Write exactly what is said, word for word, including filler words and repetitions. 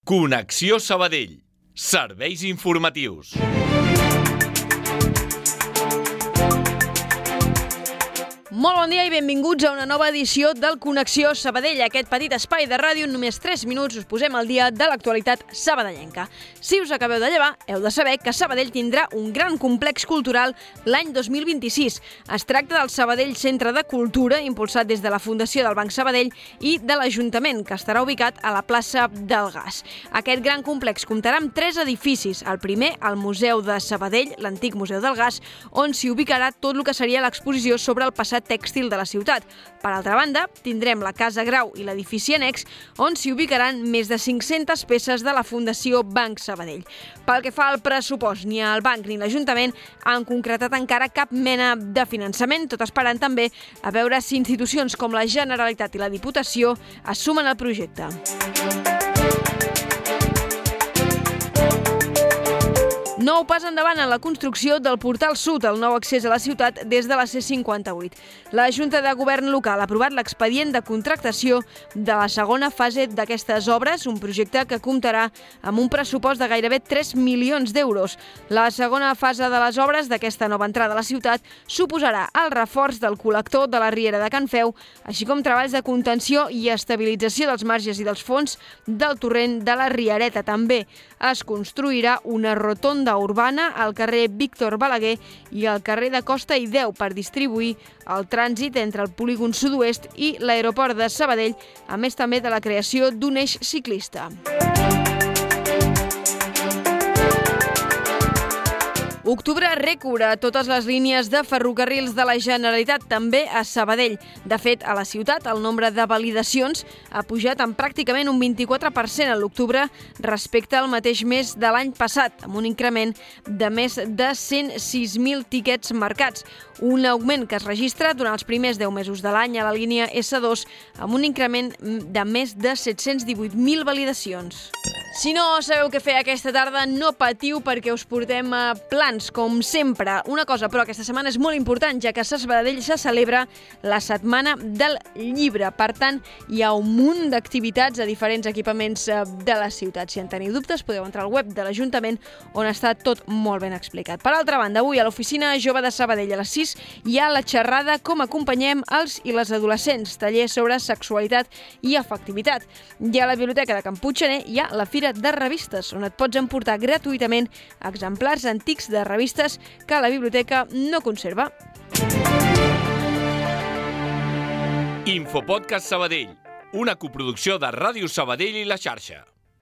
Connexió Sabadell. Serveis informatius. Molt bon dia i benvinguts a una nova edició del Connexió Sabadell. Aquest petit espai de ràdio, en només tres minuts us posem al dia de l'actualitat sabadellenca. Si us acabeu de llevar, heu de saber que Sabadell tindrà un gran complex cultural l'any dos mil vint-i-sis. Es tracta del Sabadell Centre de Cultura, impulsat des de la Fundació del Banc Sabadell i de l'Ajuntament, que estarà ubicat a la plaça del Gas. Aquest gran complex comptarà amb tres edificis. El primer, el Museu de Sabadell, l'antic Museu del Gas, on s'hi ubicarà tot el que seria l'exposició sobre el passat tèxtil de la ciutat. Per altra banda, tindrem la Casa Grau i l'edifici annex, on s'hi ubicaran més de cinc-centes peces de la Fundació Banc Sabadell. Pel que fa al pressupost, ni el banc ni l'Ajuntament han concretat encara cap mena de finançament, tot esperant també a veure si institucions com la Generalitat i la Diputació es sumen al projecte. Nou pas endavant en la construcció del Portal Sud, el nou accés a la ciutat des de la C cinquanta-vuit. La Junta de Govern local ha aprovat l'expedient de contractació de la segona fase d'aquestes obres, un projecte que comptarà amb un pressupost de gairebé tres milions d'euros. La segona fase de les obres d'aquesta nova entrada a la ciutat suposarà el reforç del col·lector de la Riera de Can Feu, així com treballs de contenció i estabilització dels marges i dels fons del torrent de la Riereta. També es construirà una rotonda urbana al carrer Víctor Balaguer i al carrer de Costa i Deu per distribuir el trànsit entre el polígon sud-oest i l'aeroport de Sabadell, a més també de la creació d'un eix ciclista. Octubre rècord a totes les línies de ferrocarrils de la Generalitat, també a Sabadell. De fet, a la ciutat el nombre de validacions ha pujat en pràcticament un vint-i-quatre per cent a l'octubre respecte al mateix mes de l'any passat, amb un increment de més de cent sis mil tiquets marcats. Un augment que es registra durant els primers deu mesos de l'any a la línia essa dos, amb un increment de més de set-cents divuit mil validacions. Si no sabeu què fer aquesta tarda, no patiu perquè us portem a plans, com sempre. Una cosa, però, aquesta setmana és molt important, ja que a Sabadell se celebra la Setmana del Llibre. Per tant, hi ha un munt d'activitats a diferents equipaments de la ciutat. Si en teniu dubtes, podeu entrar al web de l'Ajuntament, on està tot molt ben explicat. Per altra banda, avui a l'Oficina Jove de Sabadell a les sis hi ha la xerrada Com acompanyem els i les adolescents, taller sobre sexualitat i afectivitat. I a la Biblioteca de Can Puiggener hi ha la Fira de revistes, on et pots emportar gratuïtament exemplars antics de revistes que la biblioteca no conserva. Infopodcast Sabadell, una coproducció de Ràdio Sabadell i La Xarxa.